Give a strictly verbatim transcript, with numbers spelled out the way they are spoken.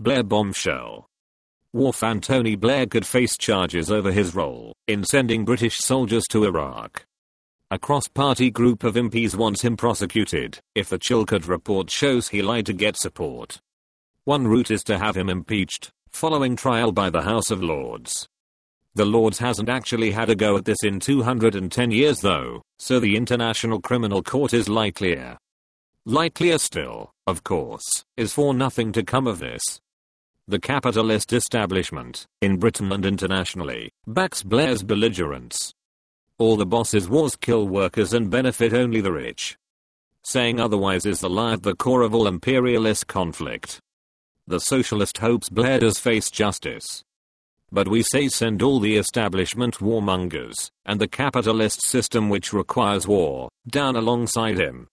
Blair bombshell. War fan Tony Blair could face charges over his role in sending British soldiers to Iraq. A cross-party group of M Ps wants him prosecuted if the Chilcot report shows he lied to get support. One route is to have him impeached, following trial by the House of Lords. The Lords hasn't actually had a go at this in two hundred ten years though, so the International Criminal Court is likelier. Likelier still, of course, is for nothing to come of this. The capitalist establishment, in Britain and internationally, backs Blair's belligerence. All the bosses' wars kill workers and benefit only the rich. Saying otherwise is the lie at the core of all imperialist conflict. The socialist hopes Blair does face justice. But we say send all the establishment warmongers, and the capitalist system which requires war, down alongside him.